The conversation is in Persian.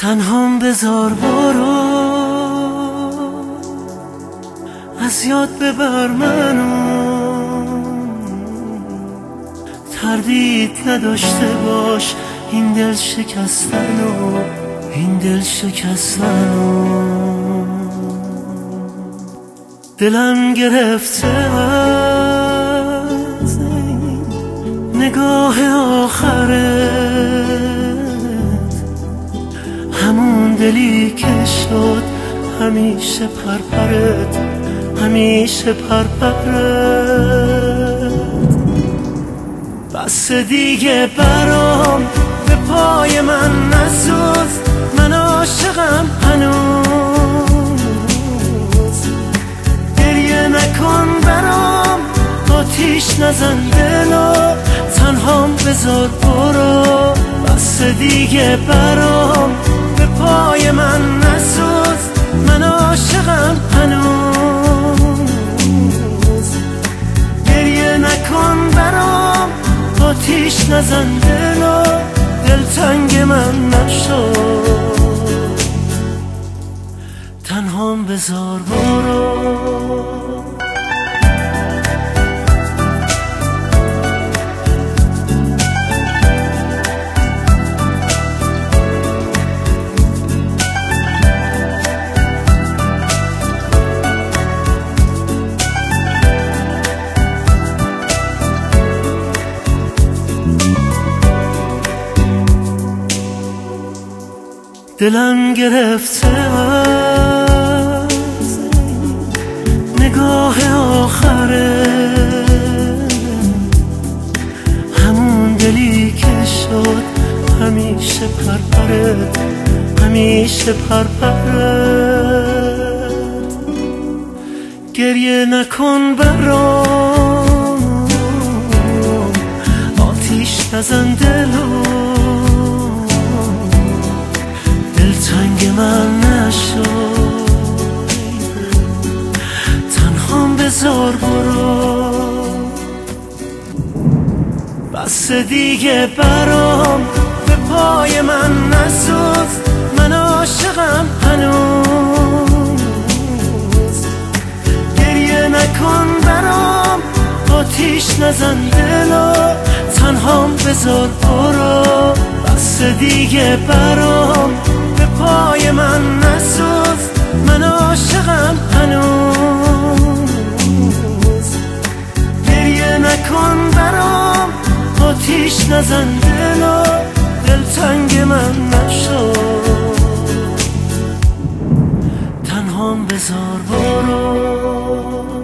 تنهام بذار برو، از یاد ببر منو، تردید نداشته باش این دل شکستنو، این دل شکستنو. دلم گرفته از این نگاه آخرت، همون دلی که شد همیشه پرپرت، همیشه پرپرت. بس دیگه برام به پای من نسوز، من عاشقم هنوز. گریه نکن برام، آتیش نزن دلو، تنهام بذار برو. بس دیگه برام به پای من نسوز، من عاشقم هنوز. گریه نکن برام، آتیش نزن دلو، دلتنگ من نشد، تنهام بذار برو. دلم گرفته از نگاه آخرت، همون دلی که شد همیشه پرپرت، همیشه پرپرت. گریه نکن برام، آتیش نزن دلو، دلتنگ من نشد، تنهام بذار برو. بس دیگه برام به پای من نسوز، من عاشقم هنوز. گریه نکن برام، آتیش نزن دلو، تنهام بذار برو. بس دیگه برام به پای من نسوز، من عاشقم هنوز. گریه نکن برام، آتیش نزن دلو، دلتنگ من نشد، تنهام بذار برو.